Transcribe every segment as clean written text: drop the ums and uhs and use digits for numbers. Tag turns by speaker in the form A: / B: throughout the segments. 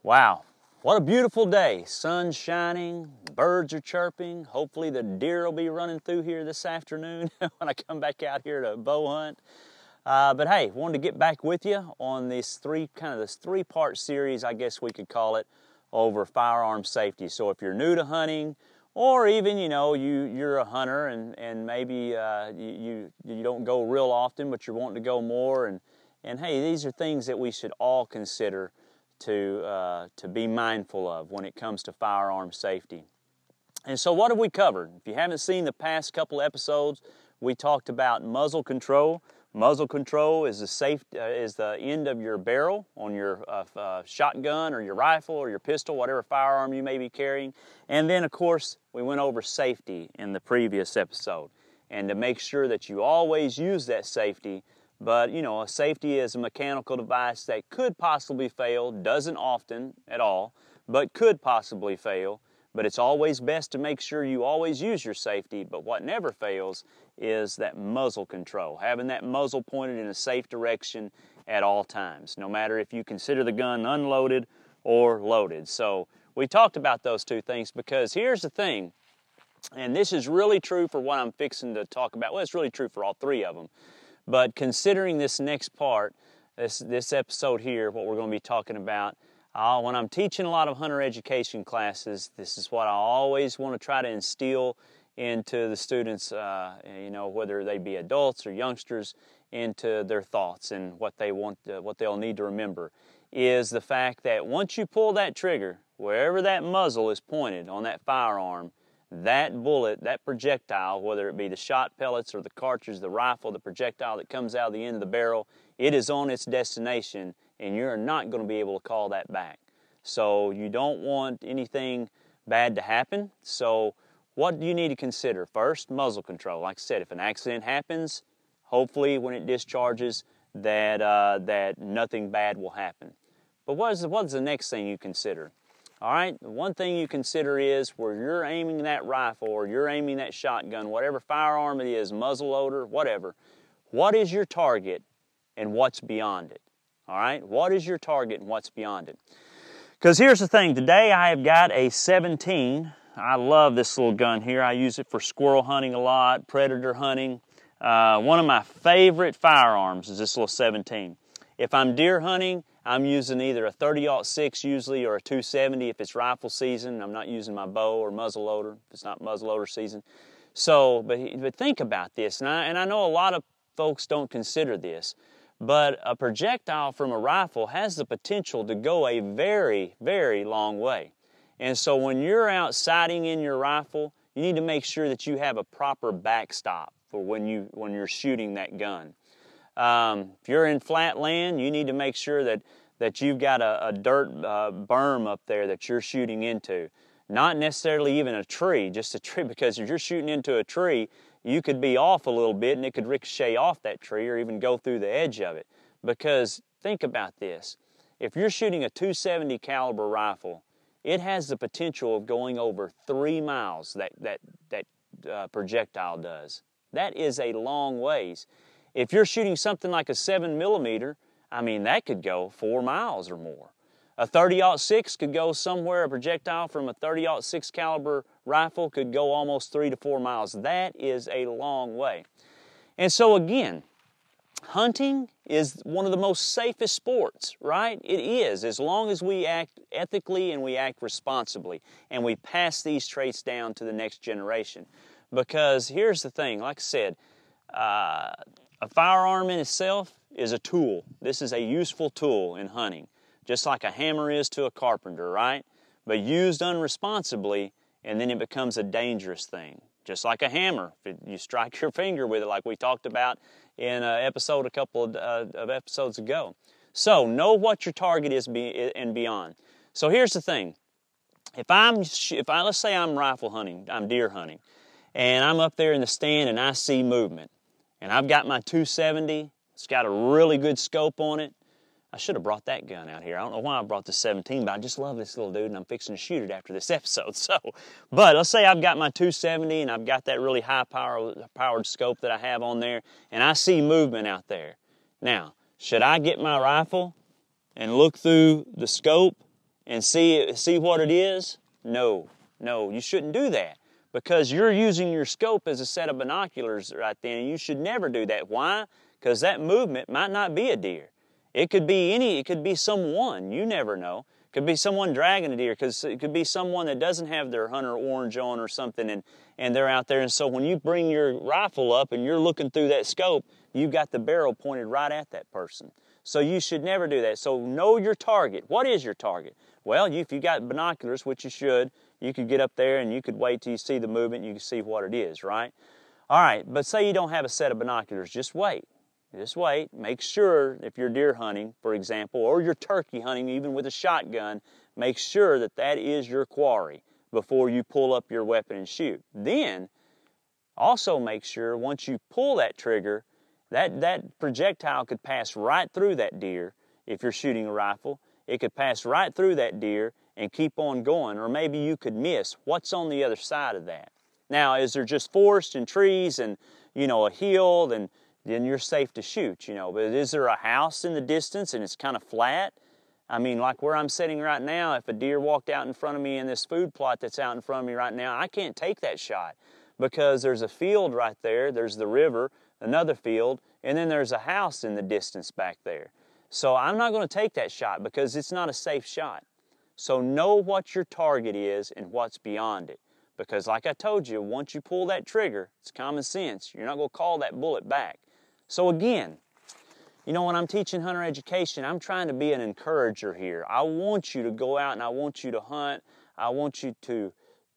A: Wow, what a beautiful day. Sun's shining, birds are chirping. Hopefully the deer will be running through here this afternoon when I come back out here to bow hunt. But hey, wanted to get back with you on this three-part series, I guess we could call it, over firearm safety. So if you're new to hunting, or even you're a hunter and maybe you don't go real often, but you're wanting to go more, and hey, these are things that we should all consider to be mindful of when it comes to firearm safety. And so what have we covered? If you haven't seen the past couple episodes, we talked about muzzle control. Muzzle control is the end of your barrel on your shotgun or your rifle or your pistol, whatever firearm you may be carrying. And then, of course, we went over safety in the previous episode. And to make sure that you always use that safety, but a safety is a mechanical device that could possibly fail, doesn't often at all, but could possibly fail. But it's always best to make sure you always use your safety. But what never fails is that muzzle control, having that muzzle pointed in a safe direction at all times, no matter if you consider the gun unloaded or loaded. So we talked about those two things because here's the thing, and this is really true for what I'm fixing to talk about. Well, it's really true for all three of them. But considering this next part, this episode here, what we're going to be talking about, when I'm teaching a lot of hunter education classes, this is what I always want to try to instill into the students, whether they be adults or youngsters, into their thoughts and what they'll need to remember, is the fact that once you pull that trigger, wherever that muzzle is pointed on that firearm, that bullet, that projectile, whether it be the shot pellets or the cartridge, the rifle, the projectile that comes out of the end of the barrel, it is on its destination, and you're not going to be able to call that back. So you don't want anything bad to happen. So what do you need to consider? First, muzzle control. Like I said, if an accident happens, hopefully when it discharges, that nothing bad will happen. But what is the next thing you consider? All right, one thing you consider is where you're aiming that rifle or you're aiming that shotgun, whatever firearm it is, muzzle loader, whatever, what is your target and what's beyond it? All right, what is your target and what's beyond it? Because here's the thing, today I have got a 17. I love this little gun here. I use it for squirrel hunting a lot, predator hunting. One of my favorite firearms is this little 17. If I'm deer hunting, I'm using either a 30-06 usually or a 270 if it's rifle season. I'm not using my bow or muzzle loader if it's not muzzle loader season. So, but think about this, and I know a lot of folks don't consider this, but a projectile from a rifle has the potential to go a very, very long way. And so when you're out sighting in your rifle, you need to make sure that you have a proper backstop for when you're shooting that gun. If you're in flat land, you need to make sure that you've got a dirt berm up there that you're shooting into. Not necessarily even a tree, just a tree, because if you're shooting into a tree, you could be off a little bit and it could ricochet off that tree or even go through the edge of it. Because think about this. If you're shooting a 270 caliber rifle, it has the potential of going over 3 miles, that projectile does. That is a long ways. If you're shooting something like a 7mm, that could go 4 miles or more. A 30-06 could go somewhere, a projectile from a 30-06 caliber rifle could go almost 3 to 4 miles. That is a long way. And so again, hunting is one of the most safest sports, right? It is, as long as we act ethically and we act responsibly and we pass these traits down to the next generation. Because here's the thing, like I said, a firearm in itself is a tool. This is a useful tool in hunting, just like a hammer is to a carpenter, right? But used unresponsibly, and then it becomes a dangerous thing. Just like a hammer, if you strike your finger with it, like we talked about in an episode a couple of episodes ago. So know what your target is and beyond. So here's the thing: let's say I'm rifle hunting, I'm deer hunting, and I'm up there in the stand and I see movement, and I've got my 270. It's got a really good scope on it. I should have brought that gun out here. I don't know why I brought the 17, but I just love this little dude, and I'm fixing to shoot it after this episode. But let's say I've got my 270, and I've got that really high-powered scope that I have on there, and I see movement out there. Now, should I get my rifle and look through the scope and see what it is? No, you shouldn't do that, because you're using your scope as a set of binoculars right then, and you should never do that. Why? Because that movement might not be a deer. It could be someone, you never know. It could be someone dragging a deer, because it could be someone that doesn't have their hunter orange on or something, and they're out there. And so when you bring your rifle up and you're looking through that scope, you've got the barrel pointed right at that person. So you should never do that. So know your target. What is your target? Well, if you got binoculars, which you should, you could get up there and you could wait till you see the movement and you can see what it is, right? All right, but say you don't have a set of binoculars, just wait. Just wait. Make sure, if you're deer hunting, for example, or you're turkey hunting, even with a shotgun, make sure that that is your quarry before you pull up your weapon and shoot. Then, also make sure once you pull that trigger, that projectile could pass right through that deer. If you're shooting a rifle, it could pass right through that deer and keep on going, or maybe you could miss. What's on the other side of that? Now, is there just forest and trees and, a hill, then you're safe to shoot, But is there a house in the distance and it's kind of flat? I mean, like where I'm sitting right now, if a deer walked out in front of me in this food plot that's out in front of me right now, I can't take that shot, because there's a field right there, there's the river, another field, and then there's a house in the distance back there. So I'm not going to take that shot because it's not a safe shot. So know what your target is and what's beyond it. Because like I told you, once you pull that trigger, it's common sense. You're not going to call that bullet back. So again, when I'm teaching hunter education, I'm trying to be an encourager here. I want you to go out and I want you to hunt. I want you to,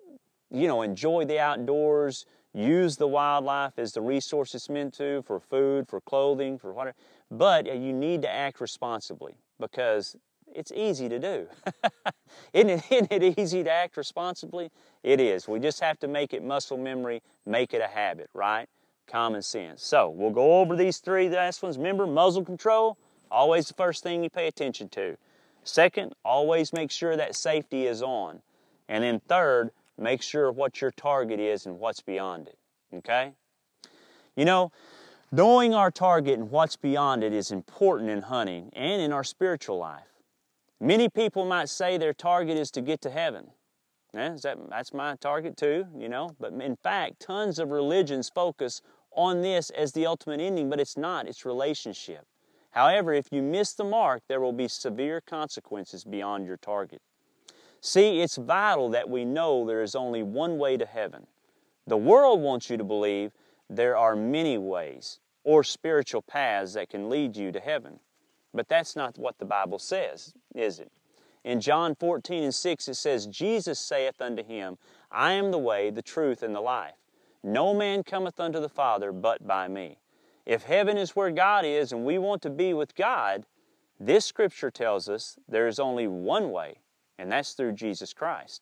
A: enjoy the outdoors, use the wildlife as the resource it's meant to, for food, for clothing, for whatever. But you need to act responsibly, because it's easy to do. Isn't it easy to act responsibly? It is. We just have to make it muscle memory, make it a habit, right? Common sense. So we'll go over these three last ones. Remember, muzzle control, always the first thing you pay attention to. Second, always make sure that safety is on. And then third, make sure what your target is and what's beyond it. Okay? Knowing our target and what's beyond it is important in hunting and in our spiritual life. Many people might say their target is to get to heaven. That's my target too, But in fact, tons of religions focus on this as the ultimate ending, but it's not. It's relationship. However, if you miss the mark, there will be severe consequences beyond your target. See, it's vital that we know there is only one way to heaven. The world wants you to believe there are many ways or spiritual paths that can lead you to heaven. But that's not what the Bible says, is it? In John 14:6 it says, Jesus saith unto him, I am the way, the truth, and the life. No man cometh unto the Father but by me. If heaven is where God is and we want to be with God, this scripture tells us there is only one way, and that's through Jesus Christ.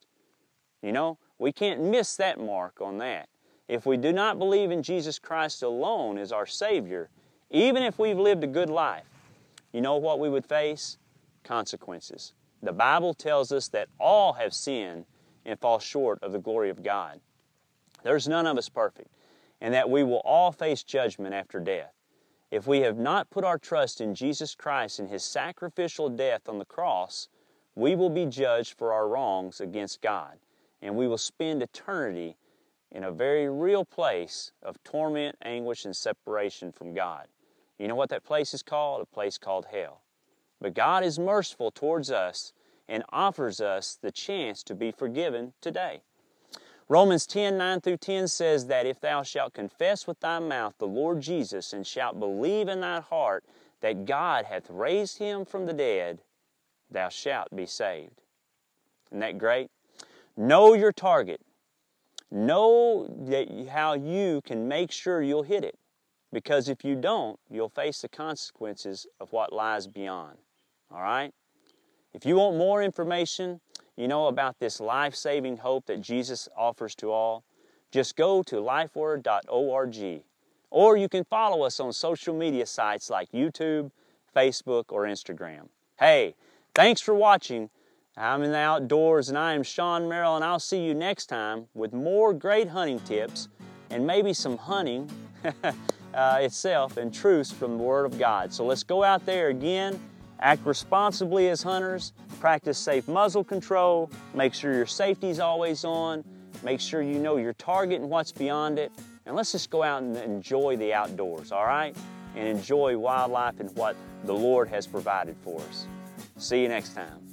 A: We can't miss that mark on that. If we do not believe in Jesus Christ alone as our Savior, even if we've lived a good life, you know what we would face? Consequences. The Bible tells us that all have sinned and fall short of the glory of God. There's none of us perfect, and that we will all face judgment after death. If we have not put our trust in Jesus Christ and His sacrificial death on the cross, we will be judged for our wrongs against God, and we will spend eternity in a very real place of torment, anguish, and separation from God. You know what that place is called? A place called hell. But God is merciful towards us and offers us the chance to be forgiven today. Romans 10:9-10 says that if thou shalt confess with thy mouth the Lord Jesus and shalt believe in thy heart that God hath raised Him from the dead, thou shalt be saved. Isn't that great? Know your target. Know how you can make sure you'll hit it. Because if you don't, you'll face the consequences of what lies beyond. All right? If you want more information, about this life-saving hope that Jesus offers to all, just go to lifeword.org. Or you can follow us on social media sites like YouTube, Facebook, or Instagram. Hey, thanks for watching. I'm in the outdoors, and I am Sean Merrill, and I'll see you next time with more great hunting tips and maybe some hunting itself and truths from the Word of God. So let's go out there again, act responsibly as hunters, practice safe muzzle control, make sure your safety's always on, make sure you know your target and what's beyond it, and let's just go out and enjoy the outdoors, all right? And enjoy wildlife and what the Lord has provided for us. See you next time.